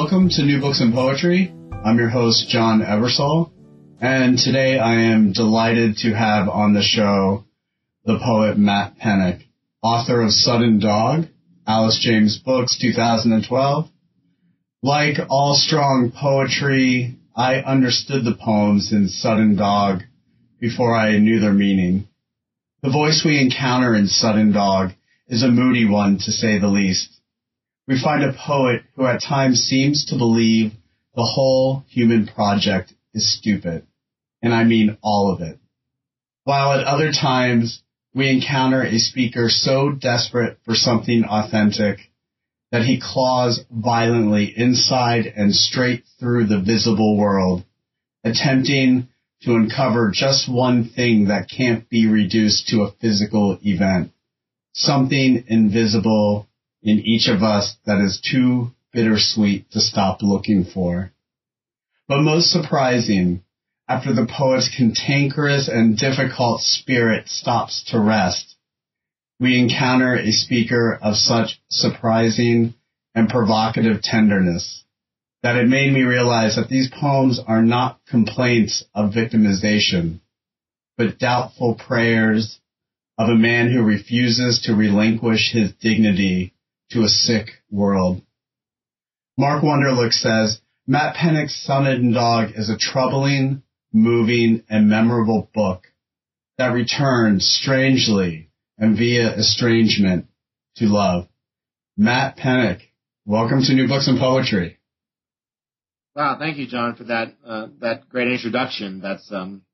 Welcome to New Books and Poetry. I'm your host, John Eversole, and today I am delighted to have on the show the poet Matt Pennock, author of Sudden Dog, Alice James Books, 2012. Like all strong poetry, I understood the poems in Sudden Dog before I knew their meaning. The voice we encounter in Sudden Dog is a moody one, to say the least. We find a poet who at times seems to believe the whole human project is stupid, and I mean all of it. While at other times, we encounter a speaker so desperate for something authentic that he claws violently inside and straight through the visible world, attempting to uncover just one thing that can't be reduced to a physical event, something invisible in each of us that is too bittersweet to stop looking for. But most surprising, after the poet's cantankerous and difficult spirit stops to rest, we encounter a speaker of such surprising and provocative tenderness that it made me realize that these poems are not complaints of victimization, but doubtful prayers of a man who refuses to relinquish his dignity to a sick world. Mark Wunderlich says, Matt Pennock's Sudden Dog is a troubling, moving, and memorable book that returns strangely and via estrangement to love. Matt Pennock, welcome to New Books and Poetry. Wow, thank you, John, for that great introduction. That's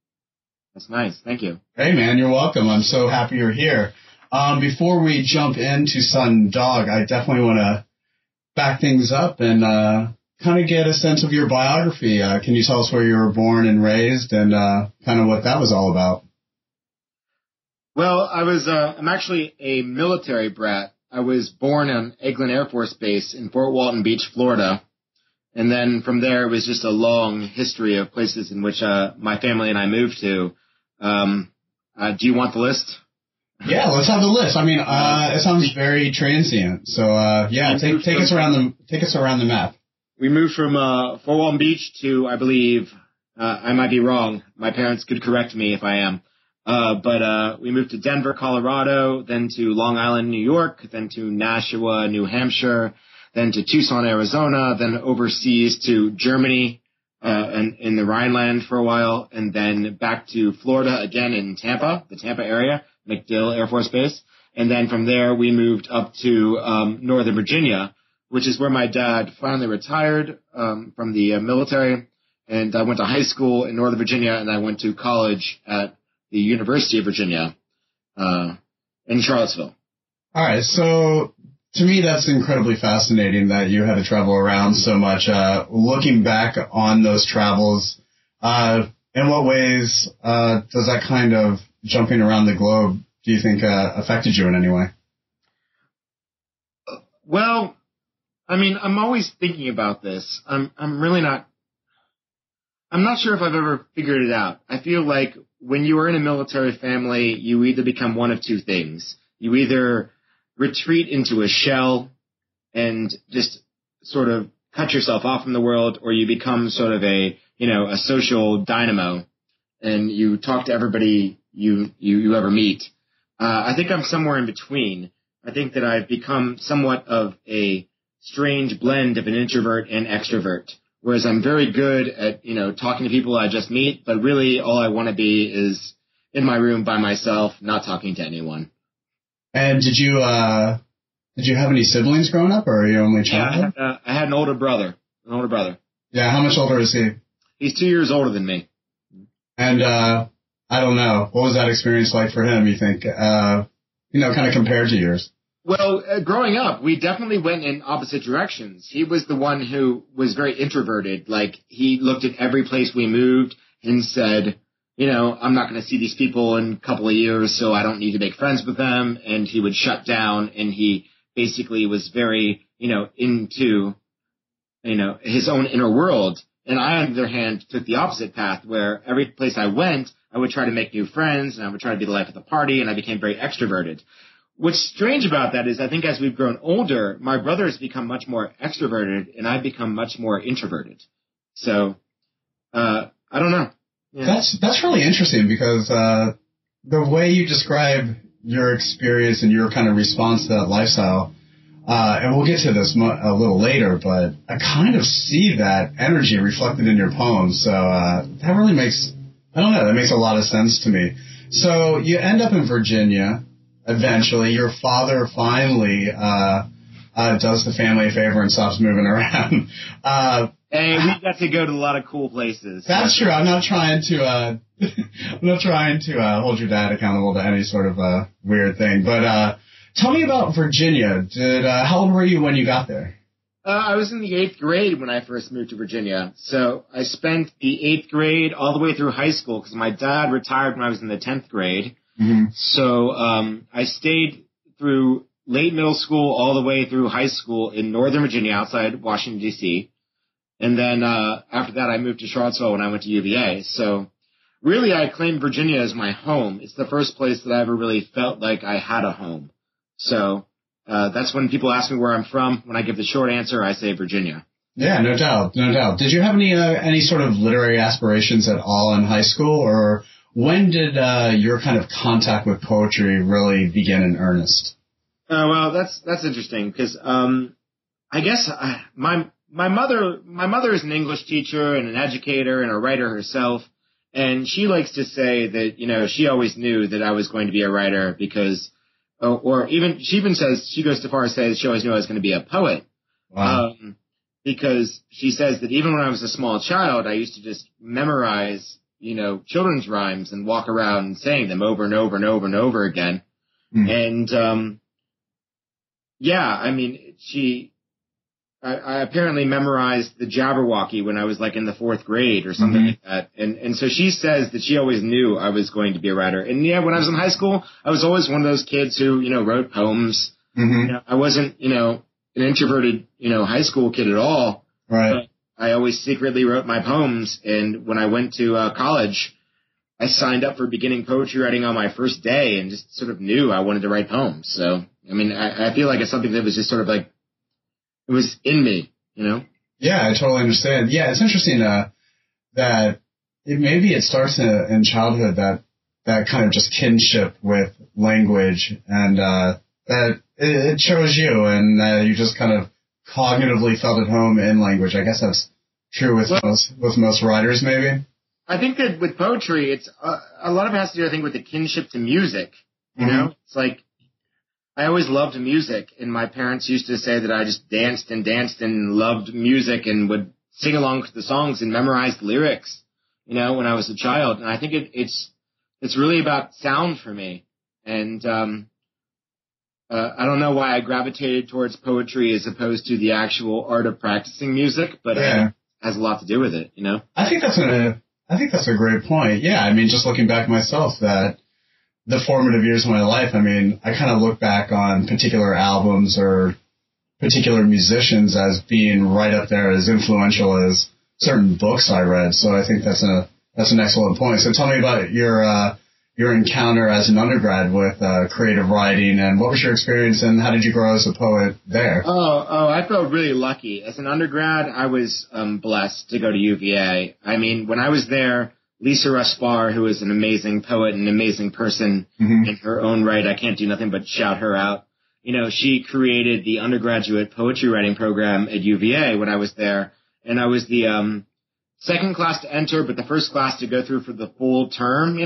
nice. Thank you. Hey, man, you're welcome. I'm so happy you're here. Before we jump into Sudden Dog, I definitely want to back things up and kind of get a sense of your biography. Can you tell us where you were born and raised and kind of what that was all about? Well, I'm actually a military brat. I was born on Eglin Air Force Base in Fort Walton Beach, Florida. And then from there, it was just a long history of places in which my family and I moved to. Do you want the list? Yeah, let's have the list. I mean, it sounds very transient. So, take us around the map. We moved from Fort Walton Beach to, I believe, I might be wrong. My parents could correct me if I am. But we moved to Denver, Colorado, then to Long Island, New York, then to Nashua, New Hampshire, then to Tucson, Arizona, then overseas to Germany and in the Rhineland for a while, and then back to Florida again in Tampa, the Tampa area, MacDill Air Force Base. And then from there, we moved up to Northern Virginia, which is where my dad finally retired from the military. And I went to high school in Northern Virginia, and I went to college at the University of Virginia in Charlottesville. All right, so to me, that's incredibly fascinating that you had to travel around so much. Looking back on those travels, in what ways does that kind of jumping around the globe, do you think, affected you in any way? Well, I mean, I'm always thinking about this. I'm not sure if I've ever figured it out. I feel like when you are in a military family, you either become one of two things. You either retreat into a shell and just sort of cut yourself off from the world, or you become sort of a social dynamo and you talk to everybody you ever meet. I think I'm somewhere in between. I think that I've become somewhat of a strange blend of an introvert and extrovert, whereas I'm very good at, talking to people I just meet, but really all I want to be is in my room by myself, not talking to anyone. And did you have any siblings growing up, or are you only child? Yeah, I had an older brother. Yeah, how much older is he? He's 2 years older than me. And I don't know, what was that experience like for him, you think, kind of compared to yours? Well, growing up, we definitely went in opposite directions. He was the one who was very introverted. Like, he looked at every place we moved and said, I'm not going to see these people in a couple of years, so I don't need to make friends with them. And he would shut down, and he basically was very, into, his own inner world. And I, on the other hand, took the opposite path, where every place I went, I would try to make new friends, and I would try to be the life of the party, and I became very extroverted. what's strange about that is I think as we've grown older, my brother has become much more extroverted and I've become much more introverted. So, I don't know. Yeah. That's really interesting because, the way you describe your experience and your kind of response to that lifestyle, and we'll get to this a little later, but I kind of see that energy reflected in your poems. So, that really makes, I don't know, that makes a lot of sense to me. So you end up in Virginia eventually. Your father finally, does the family a favor and stops moving around. Hey, we got to go to a lot of cool places. That's true. I'm not trying to hold your dad accountable to any sort of weird thing. But tell me about Virginia. How old were you when you got there? I was in the 8th grade when I first moved to Virginia. So I spent the 8th grade all the way through high school because my dad retired when I was in the 10th grade. Mm-hmm. So I stayed through late middle school all the way through high school in Northern Virginia outside Washington, D.C. And then after that, I moved to Charlottesville when I went to UVA. So really, I claim Virginia as my home. It's the first place that I ever really felt like I had a home. So that's when people ask me where I'm from. When I give the short answer, I say Virginia. Yeah, no doubt, no doubt. Did you have any sort of literary aspirations at all in high school, or when did your kind of contact with poetry really begin in earnest? Well, that's interesting because I guess my mother is an English teacher and an educator and a writer herself, and she likes to say that she always knew that I was going to be a writer because, or even she says she goes so far as to say that she always knew I was going to be a poet. Wow. Because she says that even when I was a small child, I used to just memorize children's rhymes and walk around saying them over and over and over and over again. Mm. And I mean I apparently memorized the Jabberwocky when I was like in the 4th grade or something like that. And so she says that she always knew I was going to be a writer. And when I was in high school, I was always one of those kids who, wrote poems. Mm-hmm. I wasn't, an introverted, high school kid at all. Right. But I always secretly wrote my poems. And when I went to college, I signed up for beginning poetry writing on my first day and just sort of knew I wanted to write poems. So, I mean, I feel like it's something that was just sort of like, it was in me, Yeah, I totally understand. Yeah, it's interesting that maybe it starts in childhood, that kind of just kinship with language, and that it chose you, and you just kind of cognitively felt at home in language. I guess that's true with most writers, maybe. I think that with poetry, it's a lot of it has to do, I think, with the kinship to music. You know, it's like, I always loved music, and my parents used to say that I just danced and loved music and would sing along to the songs and memorize lyrics, when I was a child. And I think it's really about sound for me. And I don't know why I gravitated towards poetry as opposed to the actual art of practicing music, but it has a lot to do with it, I think that's a great point. Yeah, I mean, just looking back myself, that the formative years of my life, I mean, I kind of look back on particular albums or particular musicians as being right up there as influential as certain books I read. So I think that's an excellent point. So tell me about your encounter as an undergrad with creative writing, and what was your experience, and how did you grow as a poet there? Oh, I felt really lucky. As an undergrad, I was blessed to go to UVA. I mean, when I was there, Lisa Russ-Barr, who is an amazing poet and an amazing person in her own right, I can't do nothing but shout her out. She created the undergraduate poetry writing program at UVA when I was there, and I was the second class to enter, but the first class to go through for the full term,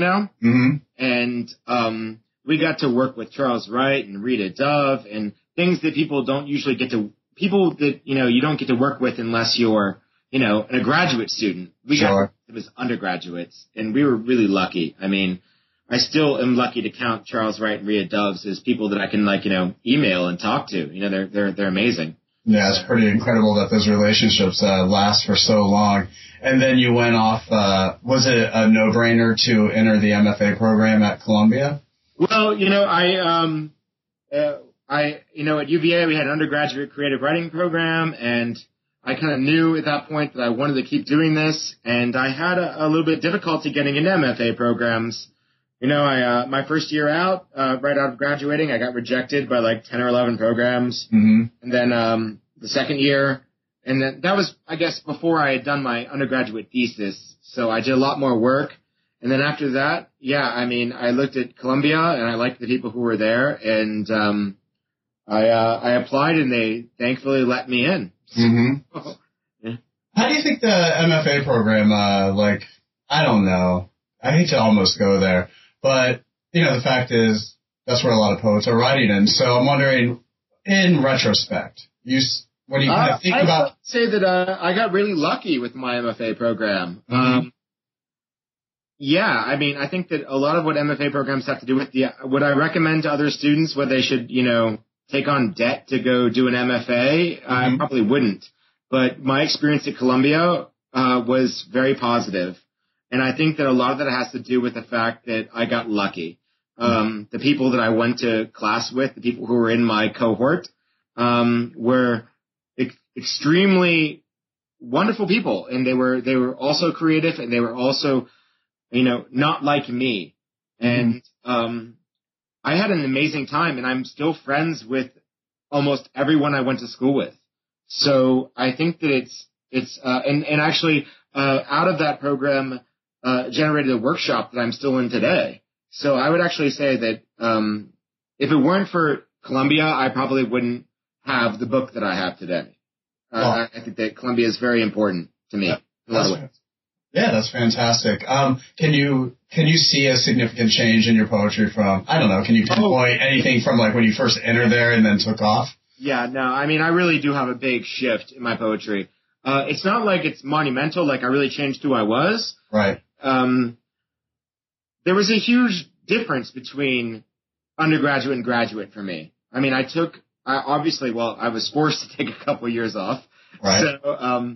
And we got to work with Charles Wright and Rita Dove and things that people don't usually get to, people that, you don't get to work with unless you're, a graduate student. We got it was undergraduates, and we were really lucky. I mean, I still am lucky to count Charles Wright and Rita Doves as people that I can email and talk to. They're amazing. Yeah, it's pretty incredible that those relationships last for so long. And then you went off. Was it a no-brainer to enter the MFA program at Columbia? Well, at UVA we had an undergraduate creative writing program, and I kind of knew at that point that I wanted to keep doing this, and I had a little bit of difficulty getting into MFA programs My first year out, right out of graduating, I got rejected by like 10 or 11 programs. Mm-hmm. And then the second year, and then that was, I guess, before I had done my undergraduate thesis. So I did a lot more work. And then after that, I looked at Columbia and I liked the people who were there. And I applied and they thankfully let me in. Mm-hmm. Yeah. How do you think the MFA program, I don't know. I hate to almost go there. But, the fact is, that's where a lot of poets are writing in. So I'm wondering, in retrospect, when you kind of think about... I would say that I got really lucky with my MFA program. Mm-hmm. I think that a lot of what MFA programs have to do with would I recommend to other students whether they should, take on debt to go do an MFA? Mm-hmm. I probably wouldn't. But my experience at Columbia was very positive. And I think that a lot of that has to do with the fact that I got lucky. The people that I went to class with, the people who were in my cohort, were extremely wonderful people. And they were also creative and they were also, not like me. And I had an amazing time and I'm still friends with almost everyone I went to school with. So I think that and actually, out of that program, generated a workshop that I'm still in today. So I would actually say that if it weren't for Columbia, I probably wouldn't have the book that I have today. I think that Columbia is very important to me in a lot of ways. Yeah, that's fantastic. Can you see a significant change in your poetry from, I don't know, can you pinpoint anything from like when you first entered there and then took off? Yeah, no, I really do have a big shift in my poetry. It's not like it's monumental, like I really changed who I was. Right. There was a huge difference between undergraduate and graduate for me. I was forced to take a couple of years off. Right. So,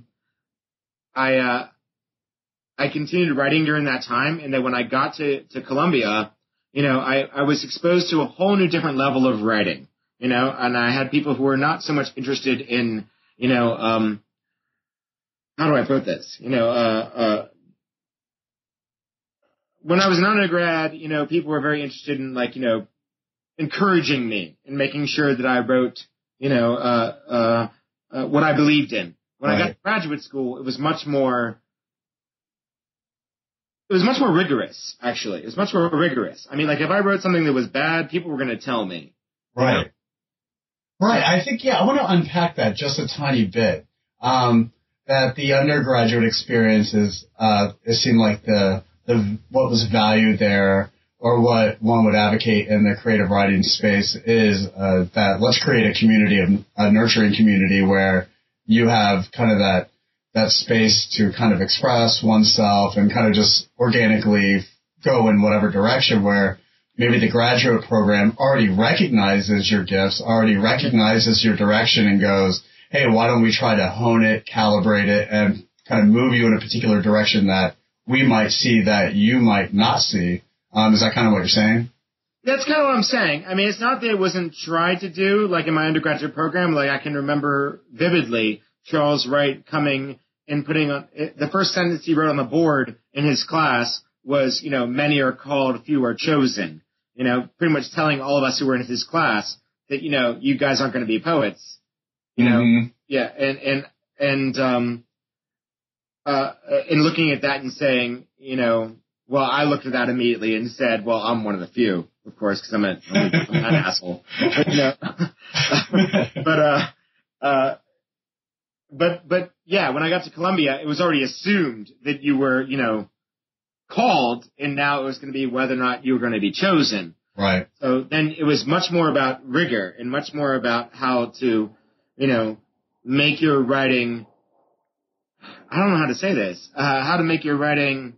I continued writing during that time. And then when I got to Columbia, I was exposed to a whole new different level of writing, and I had people who were not so much interested in, how do I put this? When I was an undergrad, people were very interested in encouraging me and making sure that I wrote, what I believed in. When I got to graduate school, it was much more rigorous, actually. It was much more rigorous. If I wrote something that was bad, people were going to tell me. Right. Right. I think, I want to unpack that just a tiny bit. That the undergraduate experiences, it seemed like what was valued there, or what one would advocate in the creative writing space is that let's create a nurturing community where you have kind of that space to kind of express oneself and kind of just organically go in whatever direction, where maybe the graduate program already recognizes your gifts, already recognizes your direction and goes, hey, why don't we try to hone it, calibrate it, and kind of move you in a particular direction that we might see that you might not see. Is that kind of what you're saying? That's kind of what I'm saying. It's not that it wasn't tried to do, like in my undergraduate program. Like I can remember vividly Charles Wright coming and putting on the first sentence he wrote on the board in his class was, many are called, few are chosen. Pretty much telling all of us who were in his class that, you guys aren't going to be poets. Mm-hmm. Yeah. And looking at that and saying, well, I looked at that immediately and said, well, I'm one of the few, of course, because I'm an asshole. But yeah, when I got to Columbia, it was already assumed that you were, called, and now it was going to be whether or not you were going to be chosen. Right. So then it was much more about rigor and much more about how to, make your writing. I don't know how to say this. How to make your writing.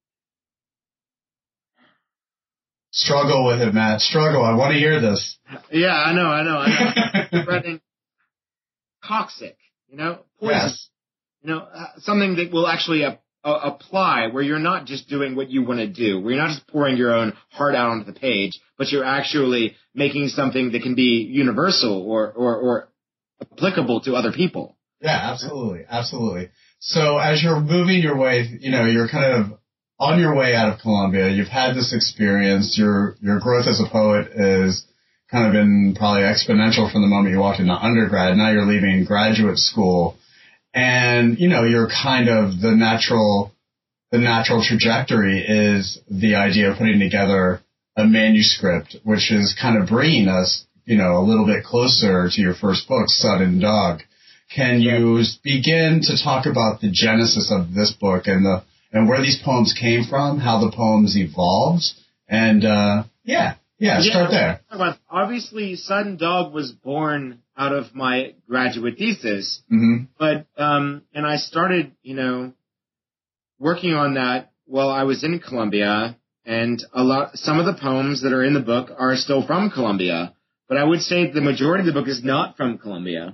Struggle with it, Matt. Struggle. I want to hear this. Yeah, I know. Writing toxic, poison. Yes. Something that will actually apply, where you're not just doing what you want to do, where you're not just pouring your own heart out onto the page, but you're actually making something that can be universal or applicable to other people. Yeah, absolutely. Absolutely. So as you're moving your way, you're kind of on your way out of Columbia, you've had this experience. Your growth as a poet is kind of been probably exponential from the moment you walked into undergrad. Now you're leaving graduate school, and you're kind of the natural trajectory is the idea of putting together a manuscript, which is kind of bringing us, a little bit closer to your first book, Sudden Dog. Can you begin to talk about the genesis of this book and where these poems came from, how the poems evolved, and start there. Obviously, Sudden Dog was born out of my graduate thesis, but and I started, working on that while I was in Columbia, and some of the poems that are in the book are still from Columbia, but I would say the majority of the book is not from Columbia.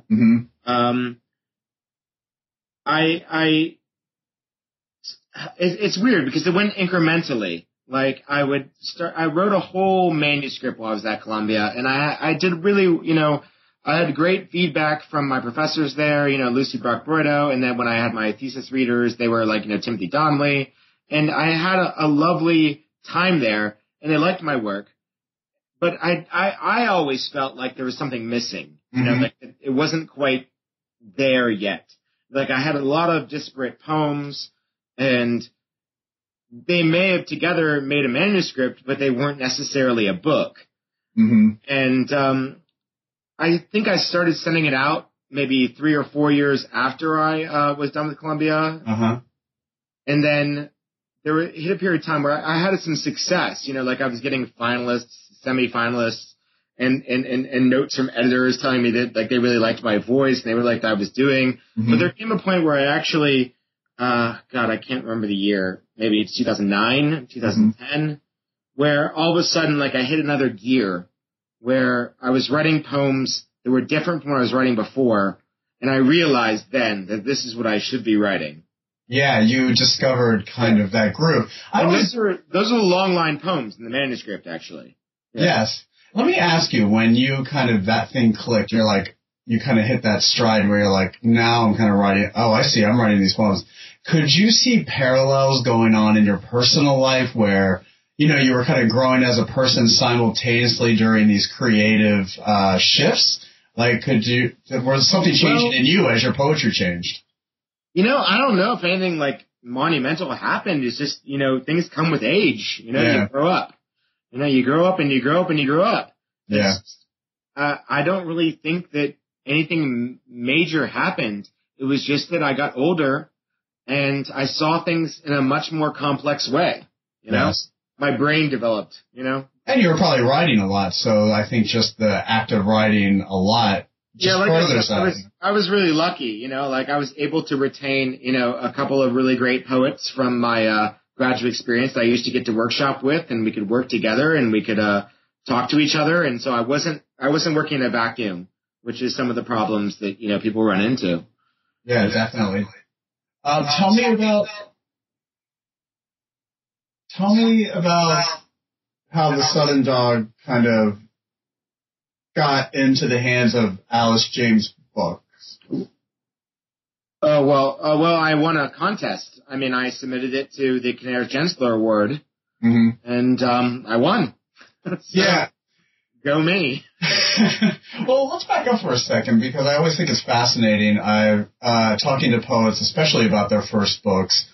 It's weird because it went incrementally. Like I wrote a whole manuscript while I was at Columbia, and I did really, I had great feedback from my professors there, Lucy Brock-Broido, and then when I had my thesis readers, they were like, Timothy Donnelly, and I had a lovely time there, and they liked my work, but I always felt like there was something missing, like it wasn't quite there yet. Like I had a lot of disparate poems, and they may have together made a manuscript, but they weren't necessarily a book. And I think I started sending it out maybe 3 or 4 years after I was done with Columbia. And then hit a period of time where I had some success, like I was getting finalists, semi-finalists, and notes from editors telling me that like they really liked my voice and they really liked what I was doing. But there came a point where I actually, I can't remember the year, maybe it's 2009, 2010, where all of a sudden like I hit another gear where I was writing poems that were different from what I was writing before, and I realized then that this is what I should be writing. Yeah, you discovered kind of that groove. Those are the long line poems in the manuscript, actually. Yeah. Yes. Let me ask you, when you kind of, that thing clicked, you're like, you kind of hit that stride where you're like, now I'm kind of writing, I see, I'm writing these poems. Could you see parallels going on in your personal life where, you were kind of growing as a person simultaneously during these creative shifts? Like, was something changing in you as your poetry changed? I don't know if anything like monumental happened. It's just, things come with age. You grow up. You grow up and you grow up and you grow up. I don't really think that anything major happened. It was just that I got older and I saw things in a much more complex way. My brain developed, And you were probably writing a lot, so I think just the act of writing a lot furthers that. I was really lucky, like I was able to retain, a couple of really great poets from my graduate experience that I used to get to workshop with, and we could work together and we could talk to each other, and so I wasn't working in a vacuum, which is some of the problems that people run into. Yeah, definitely. Tell me about how the Sudden Dog kind of got into the hands of Alice James Books. Well, I won a contest. I mean, I submitted it to the Knarr Gensler Award, and I won. So, go me. Well, let's back up for a second, because I always think it's fascinating. Talking to poets, especially about their first books,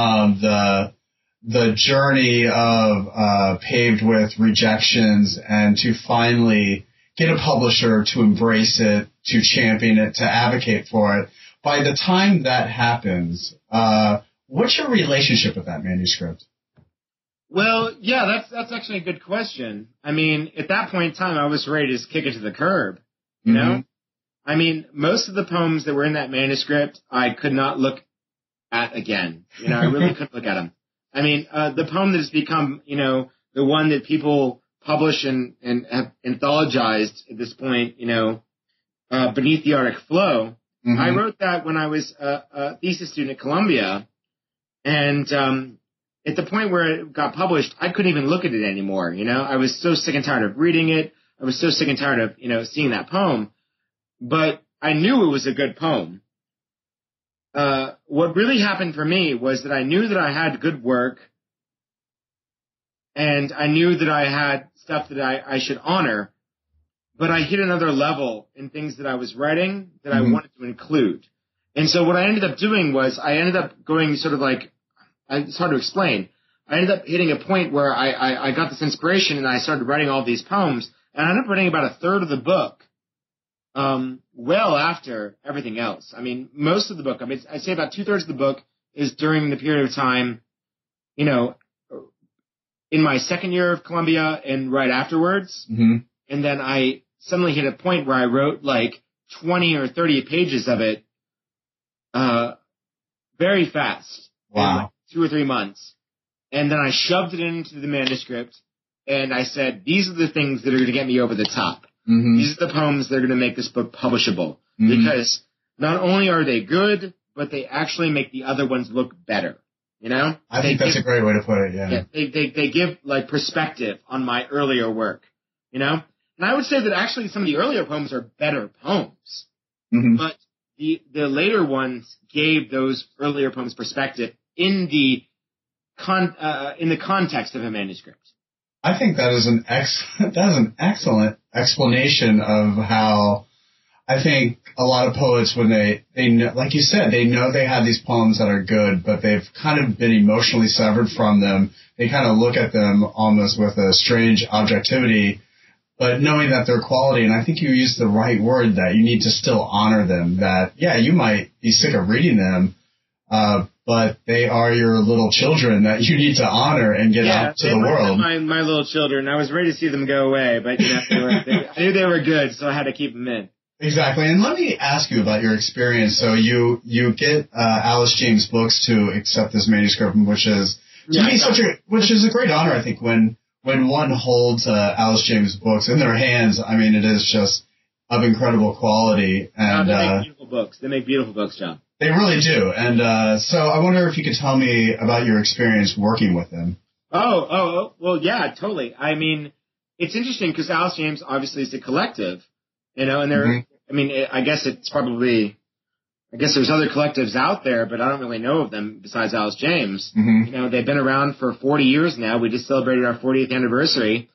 the journey of paved with rejections, and to finally get a publisher to embrace it, to champion it, to advocate for it. By the time that happens, what's your relationship with that manuscript? Well, yeah, that's actually a good question. I mean, at that point in time, I was ready to just kick it to the curb, you know? I mean, most of the poems that were in that manuscript, I could not look at again. I really couldn't look at them. I mean, the poem that has become, the one that people publish and have anthologized at this point, Beneath the Arctic Flow. I wrote that when I was a thesis student at Columbia, and at the point where it got published, I couldn't even look at it anymore. I was so sick and tired of reading it. I was so sick and tired of, seeing that poem. But I knew it was a good poem. What really happened for me was that I knew that I had good work, and I knew that I had stuff that I should honor, but I hit another level in things that I was writing that I wanted to include. And so what I ended up doing was I ended up going sort of like, it's hard to explain. I ended up hitting a point where I got this inspiration and I started writing all these poems, and I ended up writing about a third of the book, well after everything else. I mean, most of the book, I'd say about 2/3 of the book is during the period of time, in my second year of Columbia and right afterwards. And then I suddenly hit a point where I wrote like 20 or 30 pages of it, very fast. Wow. In like 2 or 3 months. And then I shoved it into the manuscript and I said, these are the things that are going to get me over the top. These are the poems that are going to make this book publishable. Because not only are they good, but they actually make the other ones look better. I think that's a great way to put it. Yeah. They give like perspective on my earlier work. And I would say that actually some of the earlier poems are better poems. But the later ones gave those earlier poems perspective in the context of a manuscript. I think that is an excellent explanation of how I think a lot of poets, when they know, like you said, they know they have these poems that are good, but they've kind of been emotionally severed from them. They kind of look at them almost with a strange objectivity, but knowing that they're quality. And I think you used the right word, that you need to still honor them, that, yeah, you might be sick of reading them, but they are your little children that you need to honor and get out to the world. My little children. I was ready to see them go away, but I knew they were good, so I had to keep them in. Exactly. And let me ask you about your experience. So you get Alice James Books to accept this manuscript, which is to me which is a great honor. I think when one holds Alice James Books in their hands, I mean, it is just of incredible quality. And they make beautiful books. They make beautiful books, John. They really do. And so I wonder if you could tell me about your experience working with them. Oh, well, yeah, totally. I mean, it's interesting because Alice James obviously is a collective, and they're, I mean, I guess there's other collectives out there, but I don't really know of them besides Alice James. They've been around for 40 years now. We just celebrated our 40th anniversary.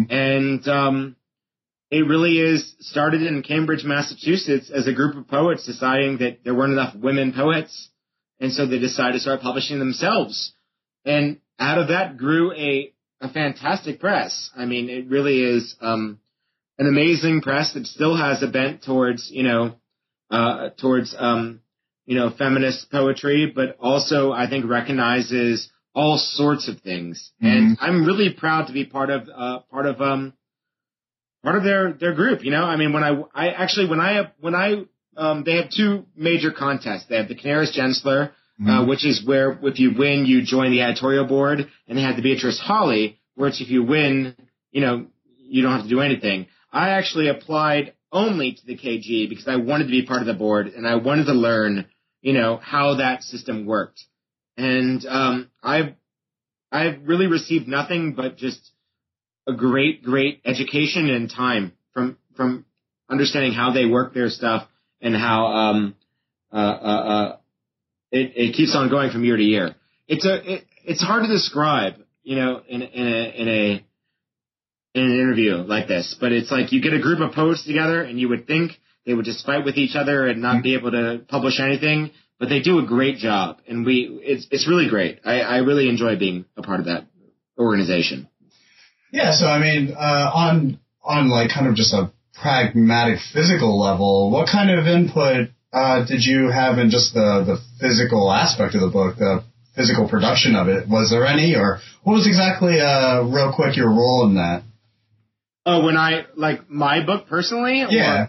And it really is started in Cambridge, Massachusetts as a group of poets deciding that there weren't enough women poets. And so they decided to start publishing themselves. And out of that grew a fantastic press. I mean, it really is an amazing press that still has a bent towards feminist poetry, but also I think recognizes all sorts of things. And I'm really proud to be part of their group. I mean, they have two major contests. They have the Canaris Gensler, which is where if you win, you join the editorial board, and they have the Beatrice Hawley, where it's if you win, you don't have to do anything. I actually applied only to the KG because I wanted to be part of the board and I wanted to learn, how that system worked. And I've really received nothing but just a great education and time from understanding how they work their stuff and how it keeps on going from year to year. It's hard to describe, in an interview like this, but it's like you get a group of poets together and you would think they would just fight with each other and not be able to publish anything, but they do a great job, and it's really great. I really enjoy being a part of that organization. Yeah, so I mean, on like kind of just a pragmatic physical level, what kind of input did you have in just the physical aspect of the book, the physical production of it? Was there any, or what was exactly, real quick, your role in that? Oh, when my book personally? Yeah.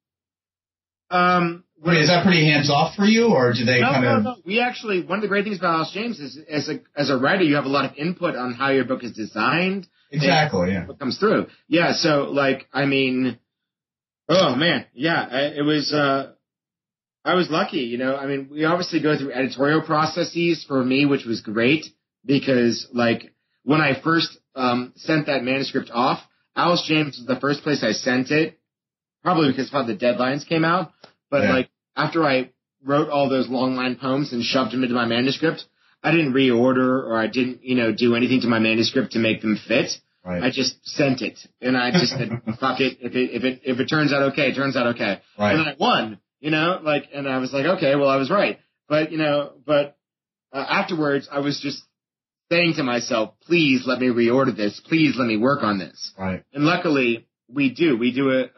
Is that pretty hands-off for you, or do they No. We actually, one of the great things about Alice James is as a writer, you have a lot of input on how your book is designed. Exactly, yeah. What comes through. Yeah, so, oh, man, yeah, it was, I was lucky, I mean, we obviously go through editorial processes for me, which was great, because, when I first sent that manuscript off, Alice James was the first place I sent it, probably because the deadlines came out, but, after I wrote all those long line poems and shoved them into my manuscript, I didn't reorder or I didn't, do anything to my manuscript to make them fit. Right. I just sent it, and I just said, "Fuck it. If it turns out okay, it turns out okay." Right. And then I won, and I was like, "Okay, well, I was right." But afterwards, I was just saying to myself, "Please let me reorder this. Please let me work on this." Right. And luckily, we do. We do it.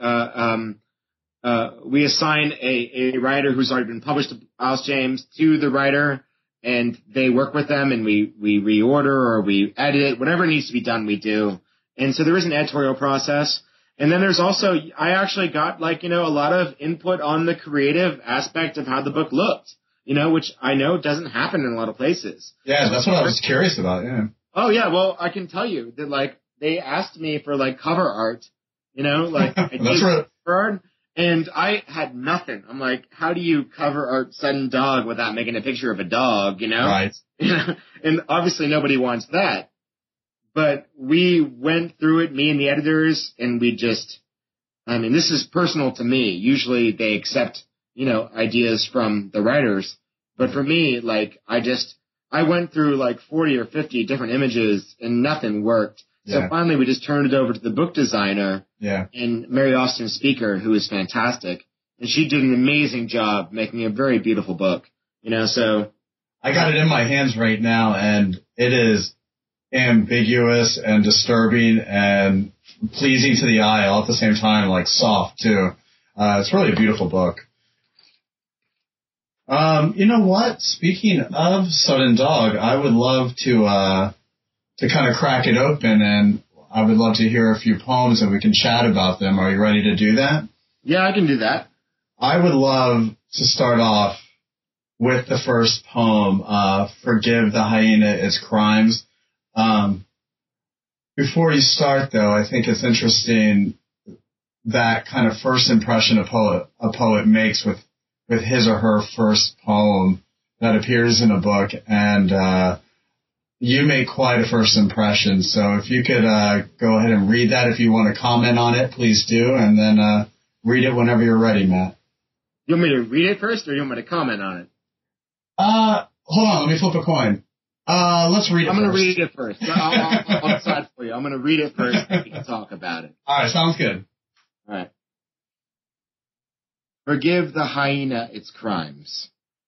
We assign a writer who's already been published to Alice James to the writer, and they work with them, and we reorder or we edit it. Whatever needs to be done, we do. And so there is an editorial process. And then there's also, I actually got a lot of input on the creative aspect of how the book looked, which I know doesn't happen in a lot of places. Yeah, that's what I was curious about, yeah. Oh, yeah, well, I can tell you that, they asked me for, cover art, That's right. cover art. And I had nothing. I'm like, how do you cover art Sudden Dog without making a picture of a dog, Right. And obviously nobody wants that. But we went through it, me and the editors, and we just, this is personal to me. Usually they accept, ideas from the writers. But for me, I went through 40 or 50 different images and nothing worked. So finally we just turned it over to the book designer and Mary Austin Speaker, who is fantastic. And she did an amazing job making a very beautiful book, so. I got it in my hands right now, and it is ambiguous and disturbing and pleasing to the eye all at the same time, soft too. It's really a beautiful book. You know what? Speaking of Sudden Dog, I would love to kind of crack it open, and I would love to hear a few poems and we can chat about them. Are you ready to do that? Yeah, I can do that. I would love to start off with the first poem, Forgive the Hyena Its Crimes. Before you start, though, I think it's interesting that kind of first impression a poet makes with his or her first poem that appears in a book, and you make quite a first impression. So if you could go ahead and read that. If you want to comment on it, please do, and then read it whenever you're ready, Matt. You want me to read it first, or you want me to comment on it? Hold on, let me flip a coin. Let's read it I'm first. going to read it first. I'll decide for you. I'm going to read it first, and we can talk about it. All right, sounds good. All right. Forgive the hyena its crimes.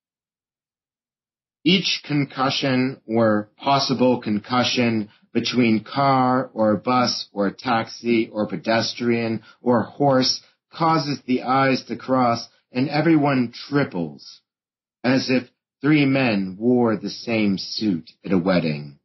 Each concussion or possible concussion between car or bus or taxi or pedestrian or horse causes the eyes to cross, and everyone triples, as if 3 men wore the same suit at a wedding.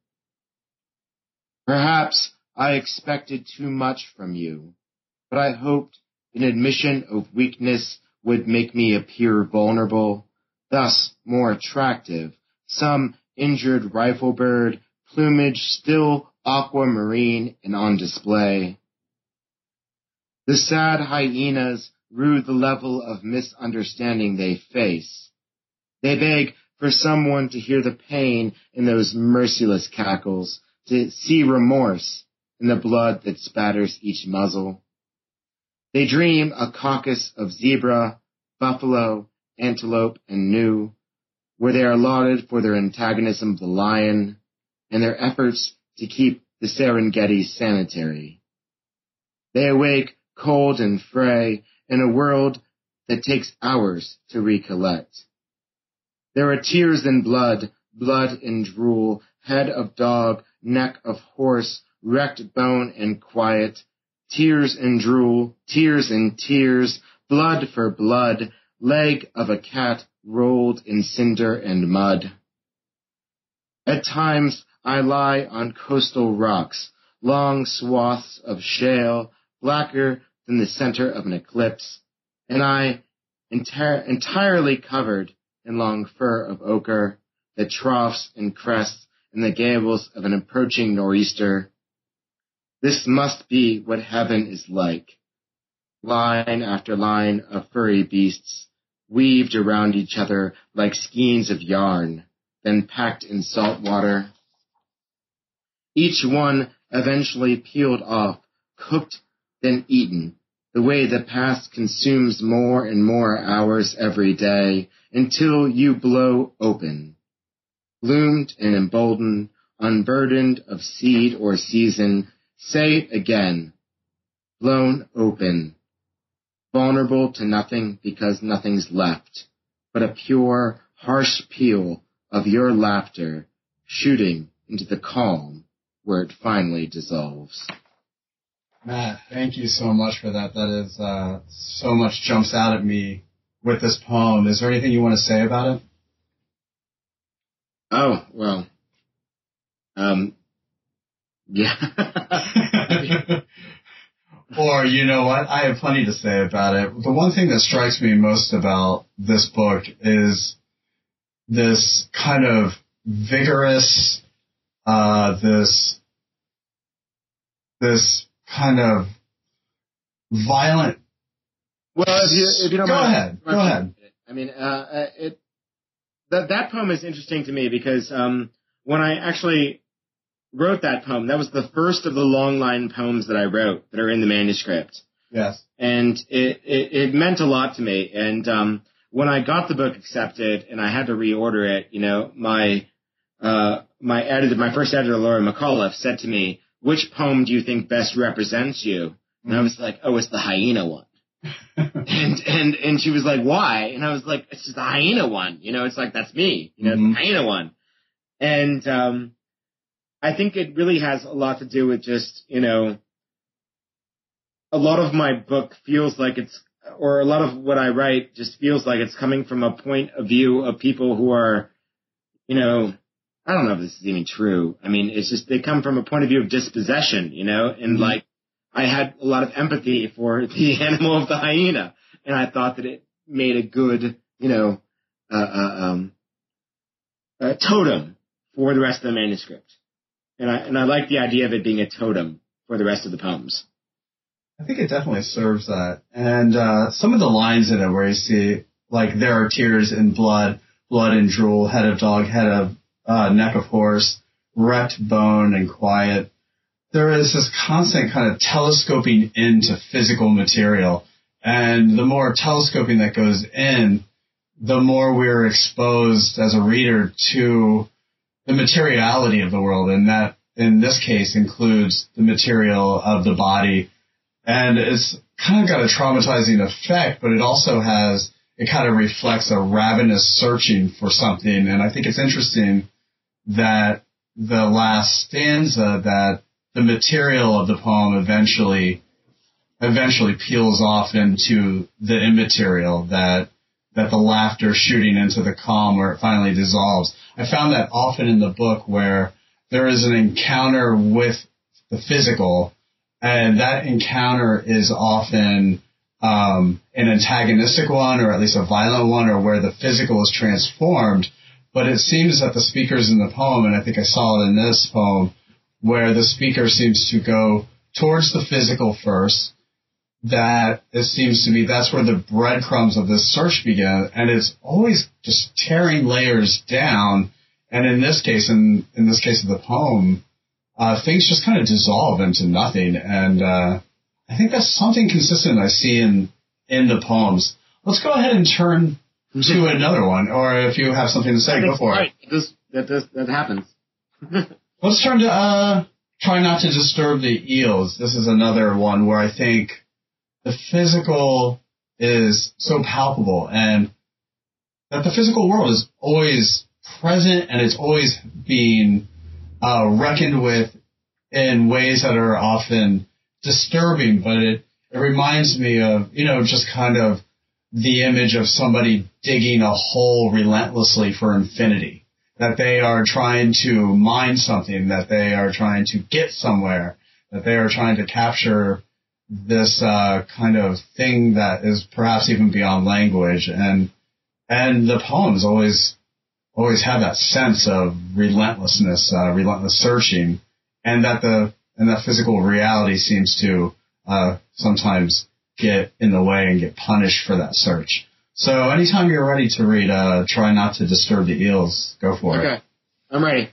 Perhaps I expected too much from you, but I hoped an admission of weakness would make me appear vulnerable, thus more attractive, some injured rifle bird, plumage still aquamarine and on display. The sad hyenas rue the level of misunderstanding they face. They beg for someone to hear the pain in those merciless cackles, to see remorse in the blood that spatters each muzzle. They dream a caucus of zebra, buffalo, antelope, and gnu, where they are lauded for their antagonism of the lion and their efforts to keep the Serengeti sanitary. They awake cold and fray in a world that takes hours to recollect. There are tears and blood and drool, head of dog, neck of horse, wrecked bone and quiet, tears and drool, tears and tears, blood for blood, leg of a cat rolled in cinder and mud. At times I lie on coastal rocks, long swaths of shale, blacker than the center of an eclipse, and I entirely covered in long fur of ochre that troughs and crests in the gables of an approaching nor'easter. This must be what heaven is like. Line after line of furry beasts, weaved around each other like skeins of yarn, then packed in salt water. Each one eventually peeled off, cooked, then eaten, the way the past consumes more and more hours every day, until you blow open. bloomed and emboldened, unburdened of seed or season, say it again, blown open, vulnerable to nothing because nothing's left, but a pure, harsh peal of your laughter shooting into the calm where it finally dissolves. Matt, thank you so much for that. That is so much jumps out at me with this poem. Is there anything you want to say about it? Oh, well, yeah. Or, you know what? I have plenty to say about it. The one thing that strikes me most about this book is this kind of vigorous, this kind of violent. Well, if you don't mind. Go ahead. I mean, that poem is interesting to me because when I actually wrote that poem, that was the first of the long line poems that I wrote that are in the manuscript. Yes. And it meant a lot to me. And when I got the book accepted and I had to reorder it, you know, my first editor, Laura McAuliffe, said to me, "Which poem do you think best represents you?" And I was like, "Oh, it's the hyena one." and she was like, "Why?" And I was like, "It's just the hyena one. You know, it's like, that's me. You know, it's the hyena one." And I think it really has a lot to do with just, you know, a lot of my book feels like or a lot of what I write just feels like it's coming from a point of view of people who are, you know, I don't know if this is even true. I mean, it's just they come from a point of view of dispossession, you know, and like I had a lot of empathy for the animal of the hyena, and I thought that it made a good, you know, totem for the rest of the manuscript. And I like the idea of it being a totem for the rest of the poems. I think it definitely serves that. And some of the lines in it where you see, like, there are tears and blood and drool, head of dog, head of neck of horse, wrecked bone and quiet. There is this constant kind of telescoping into physical material. And the more telescoping that goes in, the more we're exposed as a reader to the materiality of the world. And that, in this case, includes the material of the body. And it's kind of got a traumatizing effect, but it kind of reflects a ravenous searching for something. And I think it's interesting that the last stanza, that the material of the poem eventually peels off into the immaterial, that the laughter shooting into the calm where it finally dissolves. I found that often in the book where there is an encounter with the physical, and that encounter is often an antagonistic one, or at least a violent one, or where the physical is transformed. But it seems that the speakers in the poem, and I think I saw it in this poem, where the speaker seems to go towards the physical first, that it seems to be that's where the breadcrumbs of this search begin, and it's always just tearing layers down. And in this case of the poem, things just kind of dissolve into nothing. And I think that's something consistent I see in the poems. Let's go ahead and turn to another one, or if you have something to say, go for it. That happens. Let's turn to Try Not to Disturb the Eels. This is another one where I think the physical is so palpable, and that the physical world is always present, and it's always being reckoned with in ways that are often disturbing. But it reminds me of, you know, just kind of the image of somebody digging a hole relentlessly for infinity, that they are trying to mine something, that they are trying to get somewhere, that they are trying to capture this kind of thing that is perhaps even beyond language. And the poems always have that sense of relentlessness, relentless searching, and that physical reality seems to sometimes get in the way and get punished for that search. So anytime you're ready to read Try Not to Disturb the Eels, go for it. Okay, I'm ready.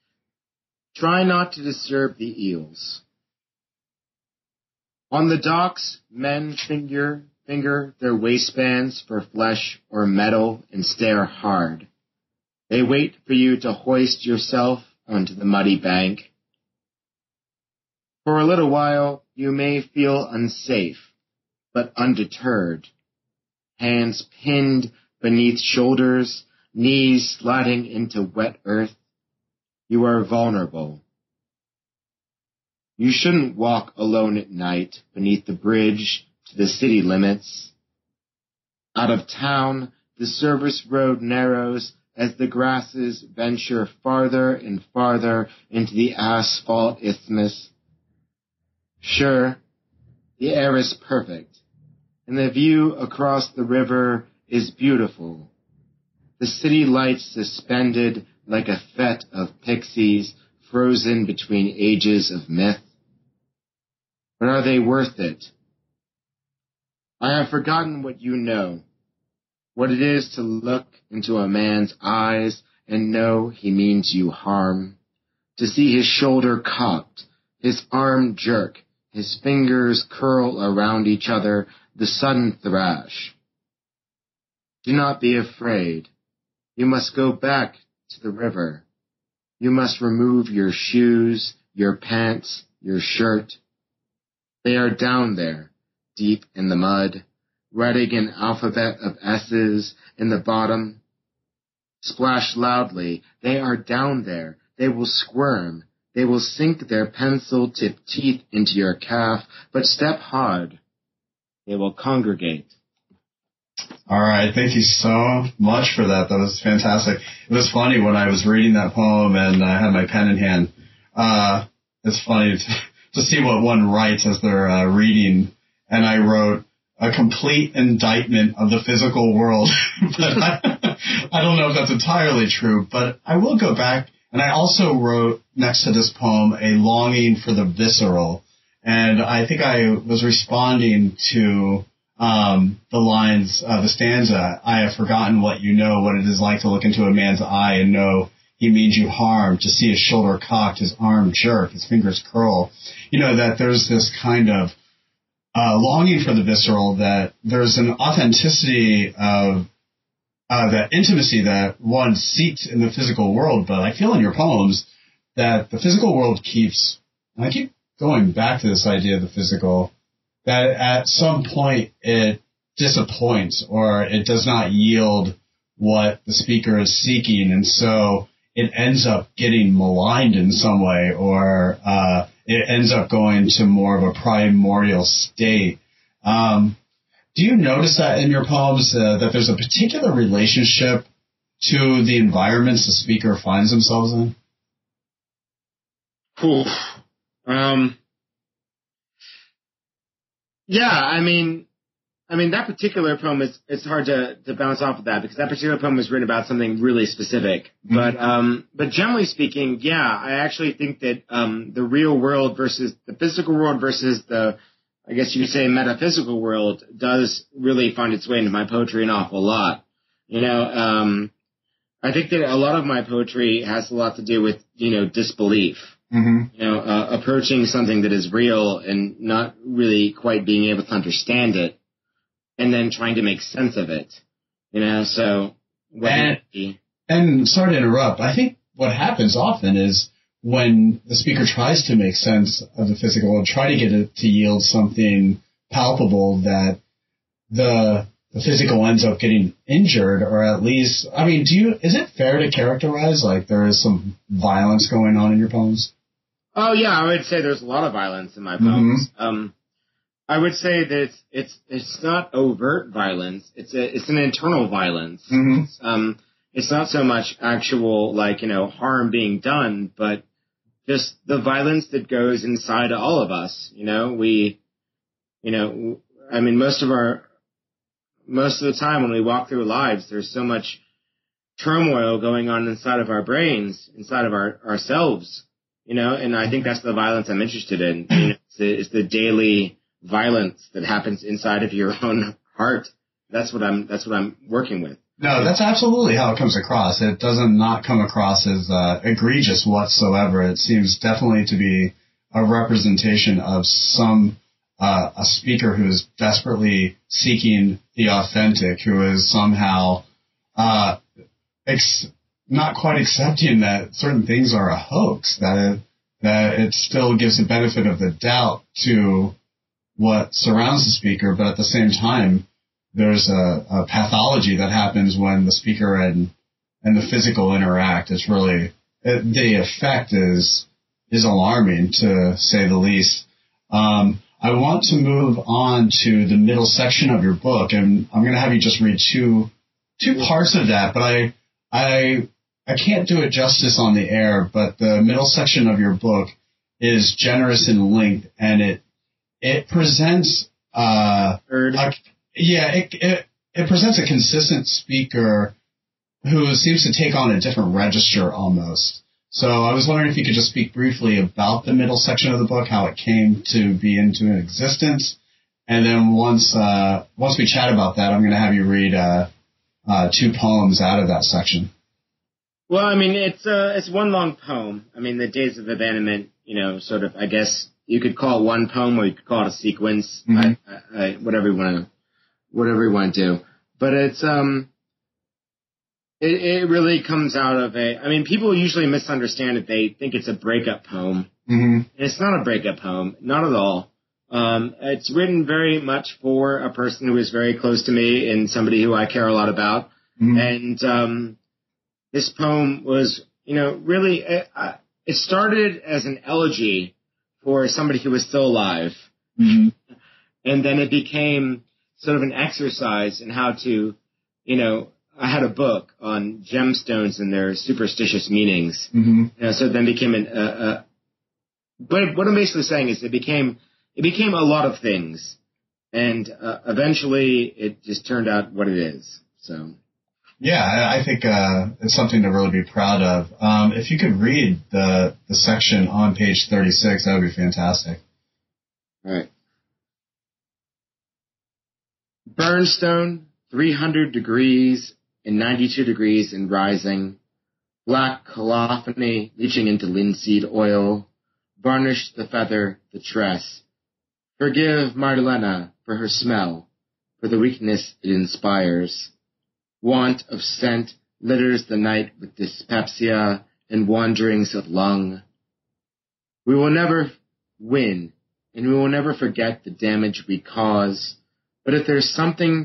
Try not to disturb the eels. On the docks, men finger their waistbands for flesh or metal and stare hard. They wait for you to hoist yourself onto the muddy bank. For a little while, you may feel unsafe, but undeterred. Hands pinned beneath shoulders, knees sliding into wet earth. You are vulnerable. You shouldn't walk alone at night beneath the bridge to the city limits. Out of town, the service road narrows as the grasses venture farther and farther into the asphalt isthmus. Sure, the air is perfect, and the view across the river is beautiful. The city lights suspended like a fete of pixies frozen between ages of myth. But are they worth it? I have forgotten what you know, what it is to look into a man's eyes and know he means you harm, to see his shoulder cocked, his arm jerk, his fingers curl around each other, the sudden thrash. Do not be afraid. You must go back to the river. You must remove your shoes, your pants, your shirt. They are down there, deep in the mud, writing an alphabet of S's in the bottom. Splash loudly. They are down there. They will squirm. They will sink their pencil-tipped teeth into your calf, but step hard. They will congregate. All right. Thank you so much for that. That was fantastic. It was funny when I was reading that poem and I had my pen in hand. It's funny to see what one writes as they're reading. And I wrote a complete indictment of the physical world. But I don't know if that's entirely true, but I will go back. And I also wrote next to this poem a longing for the visceral. And I think I was responding to the lines of the stanza, I have forgotten what you know, what it is like to look into a man's eye and know he means you harm, to see his shoulder cocked, his arm jerk, his fingers curl. You know, that there's this kind of longing for the visceral, that there's an authenticity of that intimacy that one seeks in the physical world. But I feel in your poems that the physical world keeps, and I keep going back to this idea of the physical, that at some point it disappoints or it does not yield what the speaker is seeking, and so it ends up getting maligned in some way, or it ends up going to more of a primordial state. Do you notice that in your poems, that there's a particular relationship to the environments the speaker finds themselves in? Cool. Yeah, I mean that particular poem it's hard to bounce off of that, because that particular poem was written about something really specific. Mm-hmm. But generally speaking, yeah, I actually think that the real world versus the physical world versus the, I guess you could say, metaphysical world does really find its way into my poetry an awful lot. You know, I think that a lot of my poetry has a lot to do with, disbelief. Mm-hmm. Approaching something that is real and not really quite being able to understand it, and then trying to make sense of it. So. And sorry to interrupt, I think what happens often is when the speaker tries to make sense of the physical and try to get it to yield something palpable, that the physical ends up getting injured, or at least, is it fair to characterize like there is some violence going on in your poems? Oh yeah, I would say there's a lot of violence in my poems. Mm-hmm. I would say that it's not overt violence. It's an internal violence. Mm-hmm. It's not so much actual harm being done, but just the violence that goes inside all of us. Most of the time when we walk through lives, there's so much turmoil going on inside of our brains, inside of ourselves. And I think that's the violence I'm interested in. It's the daily violence that happens inside of your own heart. That's what I'm working with. No, that's absolutely how it comes across. It doesn't not come across as egregious whatsoever. It seems definitely to be a representation of a speaker who is desperately seeking the authentic, who is somehow not quite accepting that certain things are a hoax, that it still gives the benefit of the doubt to what surrounds the speaker, but at the same time, there's a pathology that happens when the speaker and the physical interact. It's really, the effect is alarming, to say the least. I want to move on to the middle section of your book, and I'm going to have you just read two parts of that, but I can't do it justice on the air, but the middle section of your book is generous in length, and it presents it presents a consistent speaker who seems to take on a different register almost. So I was wondering if you could just speak briefly about the middle section of the book, how it came to be into existence, and then once we chat about that, I'm going to have you read two poems out of that section. Well, I mean, it's one long poem. I mean, the Days of Abandonment, sort of, I guess you could call it one poem, or you could call it a sequence. Mm-hmm. Whatever you want to do. But it's it really comes out of people usually misunderstand it. They think it's a breakup poem. Mm-hmm. And it's not a breakup poem, not at all. It's written very much for a person who is very close to me and somebody who I care a lot about. Mm-hmm. And this poem was, really, it started as an elegy for somebody who was still alive. Mm-hmm. And then it became sort of an exercise in how to, I had a book on gemstones and their superstitious meanings. Mm-hmm. So it then became but what I'm basically saying is it became a lot of things. And eventually it just turned out what it is. So. Yeah, I think it's something to really be proud of. If you could read the section on page 36, that would be fantastic. All right. Burnstone, 300 degrees and 92 degrees and rising. Black colophony leaching into linseed oil. Varnish the feather, the tress. Forgive Marlena for her smell, for the weakness it inspires. Want of scent litters the night with dyspepsia and wanderings of lung. We will never win, and we will never forget the damage we cause. But if there's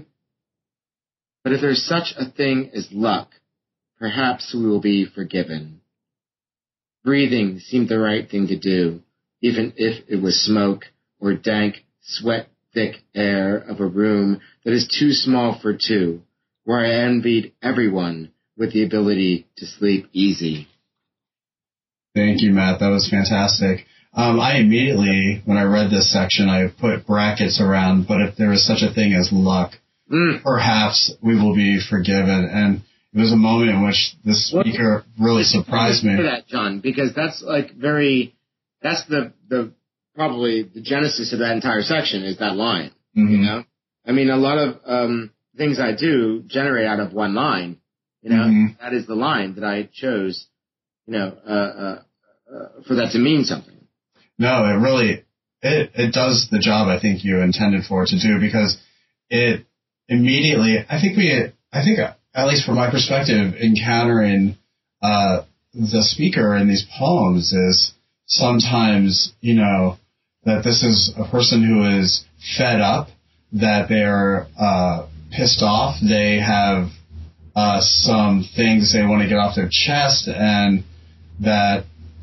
such a thing as luck, perhaps we will be forgiven. Breathing seemed the right thing to do, even if it was smoke or dank, sweat-thick air of a room that is too small for two, where I envied everyone with the ability to sleep easy. Thank you, Matt. That was fantastic. I immediately, when I read this section, I put brackets around, but if there is such a thing as luck, perhaps we will be forgiven. And it was a moment in which the speaker really surprised me. That, John, because that's that's the probably the genesis of that entire section is that line. Mm-hmm. I mean, a lot of things I do generate out of one line. Mm-hmm. That is the line that I chose. For that to mean something. No, it really it does the job I think you intended for it to do, because it immediately I think at least from my perspective, encountering the speaker in these poems is sometimes that this is a person who is fed up, that they're pissed off, they have some things they want to get off their chest, and that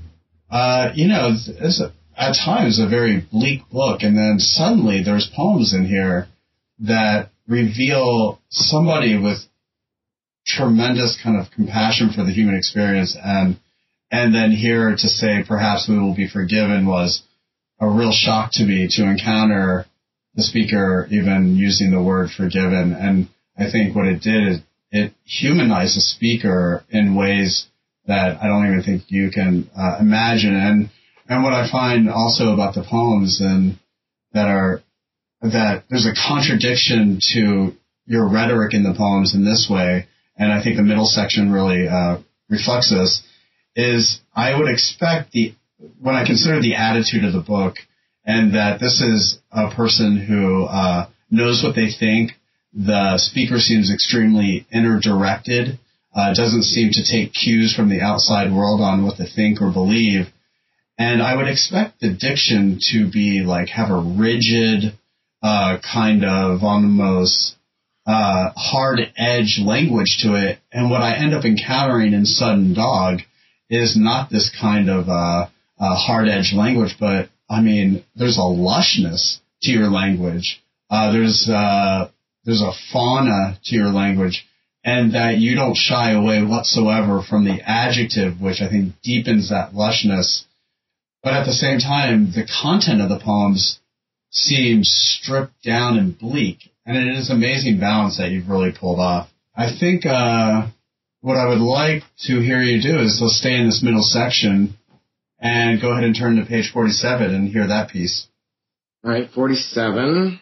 it's at times a very bleak book, and then suddenly there's poems in here that reveal somebody with tremendous kind of compassion for the human experience, and then here to say perhaps we will be forgiven was a real shock to me, to encounter the speaker even using the word forgiven. And I think what it did is it humanized the speaker in ways that I don't even think you can imagine. And what I find also about the poems and that there's a contradiction to your rhetoric in the poems in this way, and I think the middle section really reflects this, is I would expect when I consider the attitude of the book, and that this is a person who knows what they think. The speaker seems extremely inner-directed. doesn't seem to take cues from the outside world on what to think or believe. And I would expect the diction to be like have a rigid, kind of almost hard edge language to it. And what I end up encountering in Sudden Dog is not this kind of hard edge language, but I mean, there's a lushness to your language. There's a fauna to your language, and that you don't shy away whatsoever from the adjective, which I think deepens that lushness. But at the same time, the content of the poems seems stripped down and bleak, and it is amazing balance that you've really pulled off. I think what I would like to hear you do is let's stay in this middle section and go ahead and turn to page 47 and hear that piece. All right, 47.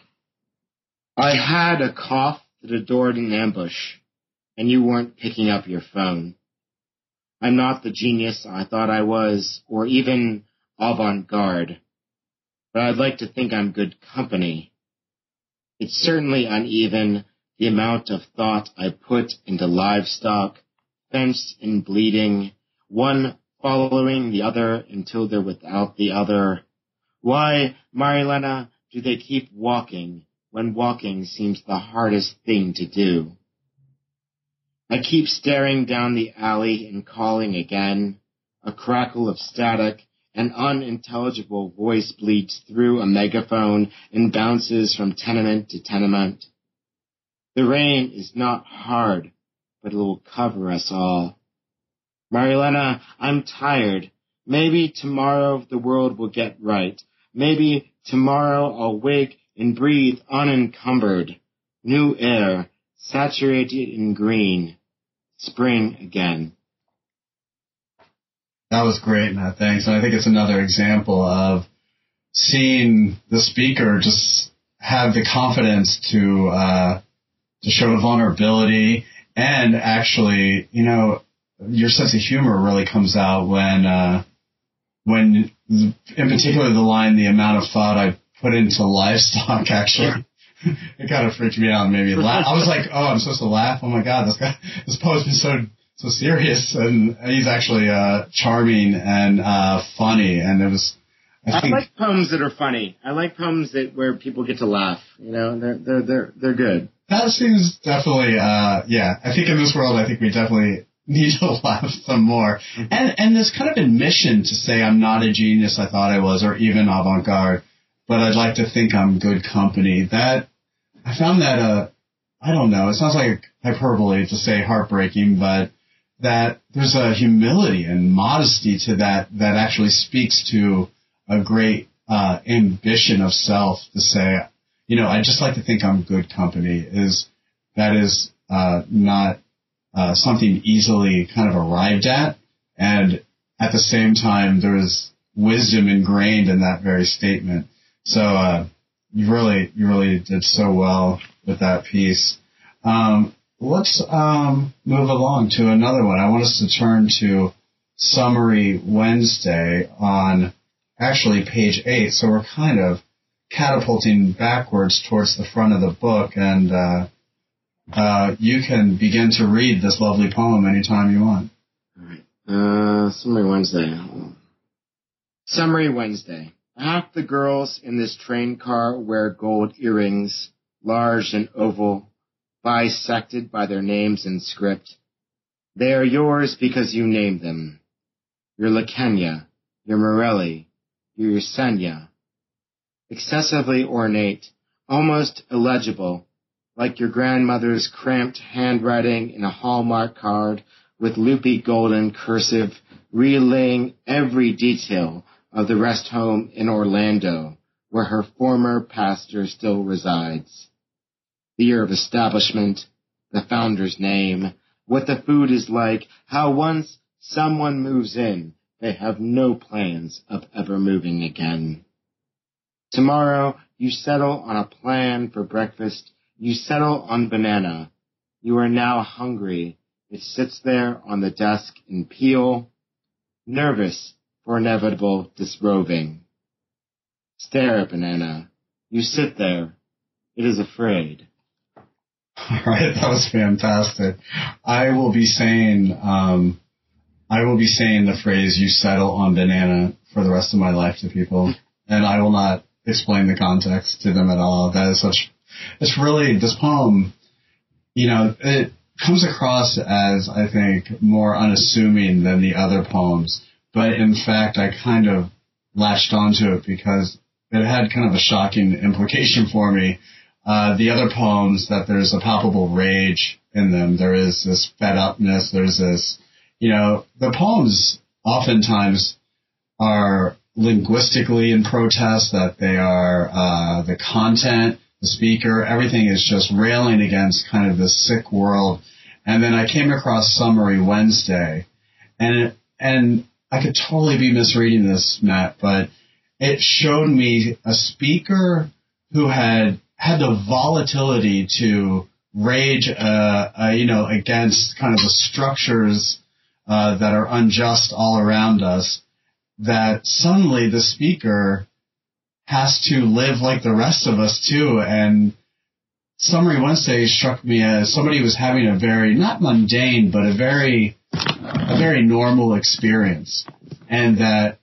I had a cough that adored an ambush, and you weren't picking up your phone. I'm not the genius I thought I was, or even avant-garde, but I'd like to think I'm good company. It's certainly uneven, the amount of thought I put into livestock, fenced and bleeding, one following the other until they're without the other. Why, Marilena, do they keep walking when walking seems the hardest thing to do? I keep staring down the alley and calling again. A crackle of static, an unintelligible voice bleeds through a megaphone and bounces from tenement to tenement. The rain is not hard, but it will cover us all. Marilena, I'm tired. Maybe tomorrow the world will get right. Maybe tomorrow I'll wake and breathe unencumbered. New air, saturated in green. Spring again. That was great, Matt. Thanks. And I think it's another example of seeing the speaker just have the confidence to show vulnerability, and actually, you know, your sense of humor really comes out when in particular the line, the amount of thought I put into livestock, actually. It kind of freaked me out and made me laugh. I was like, oh, I'm supposed to laugh? Oh my God, this poet's been so serious, and he's actually charming and funny, and it was. I like poems that are funny. I like poems where people get to laugh. You know, they're good. That seems definitely, yeah. I think in this world, I think we definitely need to laugh some more, and this kind of admission to say I'm not a genius I thought I was, or even avant-garde, but I'd like to think I'm good company. That I found that I don't know. It sounds like hyperbole to say heartbreaking, but that there's a humility and modesty to that actually speaks to a great ambition of self to say, you know, I just like to think I'm good company. Is not something easily kind of arrived at, and at the same time there's wisdom ingrained in that very statement. So you really did so well with that piece. Let's move along to another one. I want us to turn to Summary Wednesday on actually page 8. So we're kind of catapulting backwards towards the front of the book, and you can begin to read this lovely poem anytime you want. All right. Summary Wednesday. Summary Wednesday. Half the girls in this train car wear gold earrings, large and oval, bisected by their names in script. They are yours because you named them. Your Lakenya, your Morelli, your Yesenia. Excessively ornate, almost illegible, like your grandmother's cramped handwriting in a Hallmark card with loopy golden cursive relaying every detail of the rest home in Orlando, where her former pastor still resides. The year of establishment, the founder's name, what the food is like, how once someone moves in, they have no plans of ever moving again. Tomorrow, you settle on a plan for breakfast. You settle on banana. You are now hungry. It sits there on the desk in peel, nervous for inevitable disrobing. Stare at banana. You sit there. It is afraid. All right, that was fantastic. I will be saying the phrase "you settle on banana" for the rest of my life to people, and I will not explain the context to them at all. That is it's really, this poem, it comes across as, I think, more unassuming than the other poems, but in fact, I kind of latched onto it because it had kind of a shocking implication for me. The other poems, that there's a palpable rage in them. There is this fed upness. There's this, the poems oftentimes are linguistically in protest, that they are, the content, the speaker, everything is just railing against kind of this sick world. And then I came across Summary Wednesday, and I could totally be misreading this, Matt, but it showed me a speaker who had the volatility to rage, against kind of the structures that are unjust all around us, that suddenly the speaker has to live like the rest of us too. And Summary Wednesday struck me as somebody who was having a very, not mundane, but a very normal experience. And that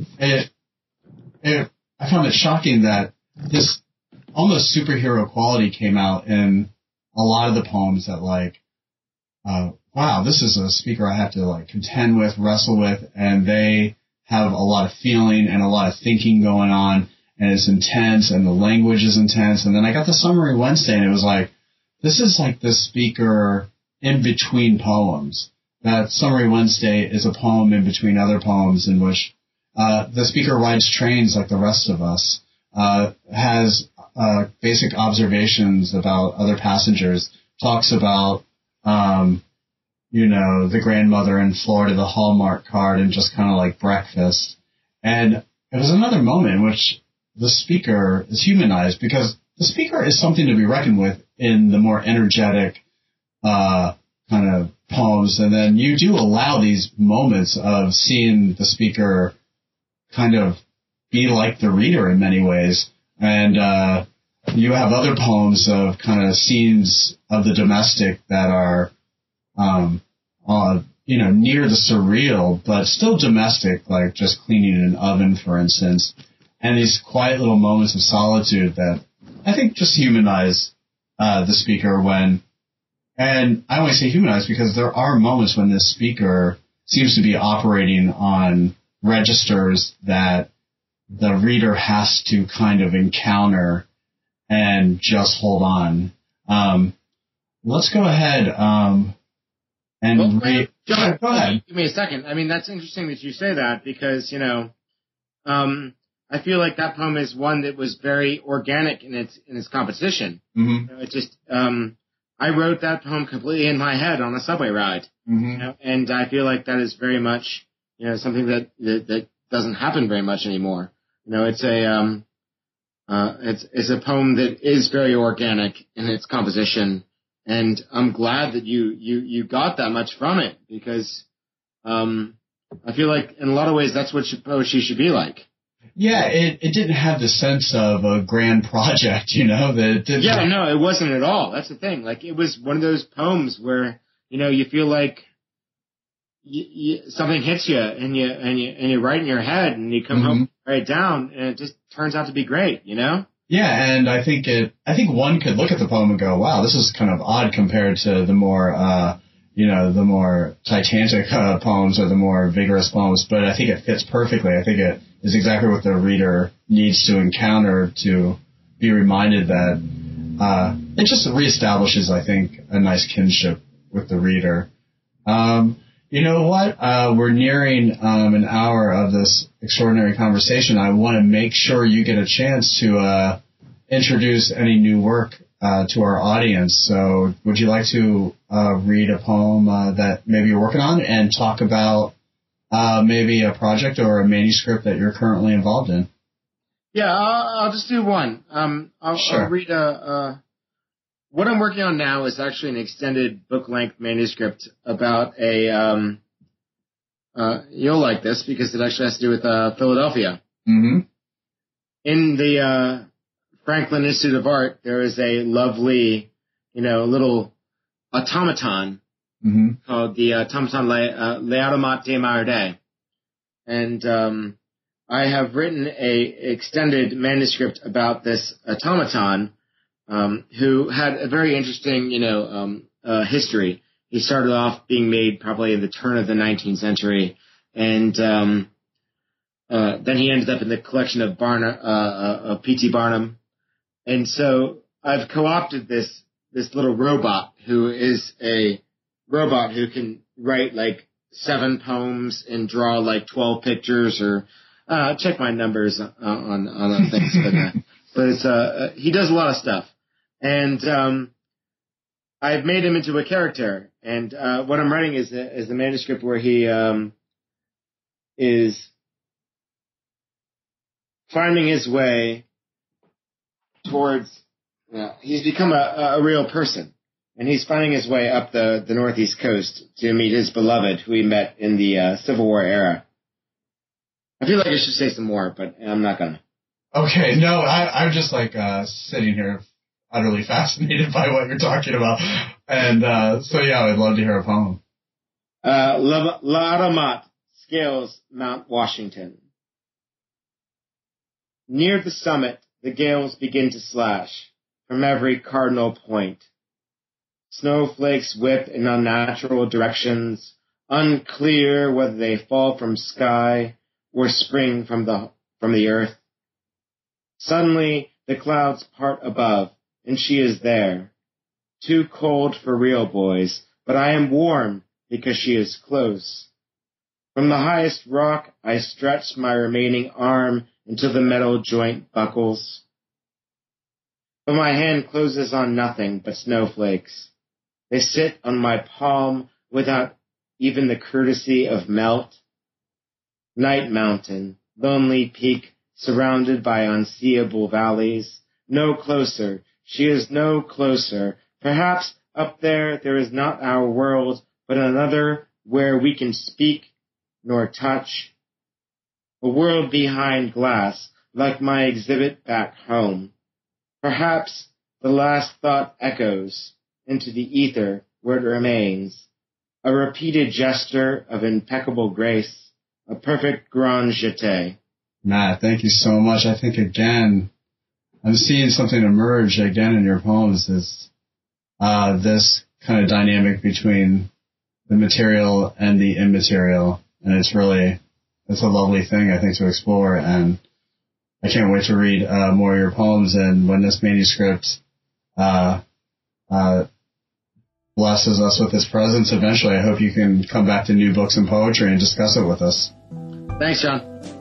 I found it shocking that this almost superhero quality came out in a lot of the poems, that wow, this is a speaker I have to contend with, wrestle with, and they have a lot of feeling and a lot of thinking going on, and it's intense, and the language is intense. And then I got the Summary Wednesday, and it was this is the speaker in between poems. That Summary Wednesday is a poem in between other poems in which the speaker rides trains like the rest of us, has basic observations about other passengers, talks about, the grandmother in Florida, the Hallmark card, and just kind of breakfast. And it was another moment in which the speaker is humanized, because the speaker is something to be reckoned with in the more energetic kind of poems. And then you do allow these moments of seeing the speaker kind of be like the reader in many ways. And you have other poems of kind of scenes of the domestic that are, near the surreal, but still domestic, like just cleaning an oven, for instance. And these quiet little moments of solitude that I think just humanize the speaker and I only say humanize because there are moments when this speaker seems to be operating on registers that the reader has to kind of encounter and just hold on. Let's go ahead and read. John, go ahead. Give me a second. I mean, that's interesting that you say that because, I feel like that poem is one that was very organic in its composition. Mm-hmm. It just, I wrote that poem completely in my head on a subway ride. Mm-hmm. And I feel like that is very much, something that doesn't happen very much anymore. It's a poem that is very organic in its composition, and I'm glad that you got that much from it because I feel like in a lot of ways that's what poetry should be like. Yeah, it didn't have the sense of a grand project, that it didn't. Yeah, no, it wasn't at all. That's the thing. Like, it was one of those poems where you feel like something hits you and you write in your head and you come home, write it down, and it just turns out to be great, Yeah, and I think one could look at the poem and go, wow, this is kind of odd compared to the more the more titanic poems or the more vigorous poems, but I think it fits perfectly. I think it is exactly what the reader needs to encounter to be reminded that it just reestablishes, I think, a nice kinship with the reader. You know what? We're nearing an hour of this extraordinary conversation. I want to make sure you get a chance to introduce any new work to our audience. So would you like to read a poem that maybe you're working on and talk about maybe a project or a manuscript that you're currently involved in? Yeah, I'll just do one. Sure. I'll read what I'm working on now is actually an extended book-length manuscript about you'll like this because it actually has to do with Philadelphia. Mm-hmm. In the Franklin Institute of Art, there is a lovely a little automaton called the automaton L'Automate de Maerde. And I have written a extended manuscript about this automaton, who had a very interesting, history. He started off being made probably in the turn of the 19th century, and then he ended up in the collection of P.T. Barnum. And so I've co-opted this little robot who is a robot who can write like 7 poems and draw like 12 pictures, or check my numbers on things, but it's he does a lot of stuff, and I've made him into a character, and what I'm writing is a manuscript where he is finding his way towards. He's become a real person, and he's finding his way up the Northeast coast to meet his beloved, who he met in the Civil War era. I feel like I should say some more, but I'm not gonna. Okay, no, I'm just like sitting here utterly fascinated by what you're talking about. And so yeah, I'd love to hear a poem. L'Automate scales Mount Washington. Near the summit, the gales begin to slash from every cardinal point. Snowflakes whip in unnatural directions, unclear whether they fall from sky or spring from the earth. Suddenly, the clouds part above, and she is there. Too cold for real boys, but I am warm because she is close. From the highest rock, I stretch my remaining arm until the metal joint buckles. But my hand closes on nothing but snowflakes. They sit on my palm without even the courtesy of melt. Night mountain, lonely peak, surrounded by unseeable valleys. No closer, she is no closer. Perhaps up there is not our world, but another where we can speak nor touch. A world behind glass, like my exhibit back home. Perhaps the last thought echoes into the ether where it remains. A repeated gesture of impeccable grace. A perfect grand jeté. Matt, thank you so much. I think, again, I'm seeing something emerge again in your poems, is this kind of dynamic between the material and the immaterial. And it's a lovely thing, I think, to explore. And I can't wait to read more of your poems. And when this manuscript blesses us with its presence eventually, I hope you can come back to New Books and Poetry and discuss it with us. Thanks, John.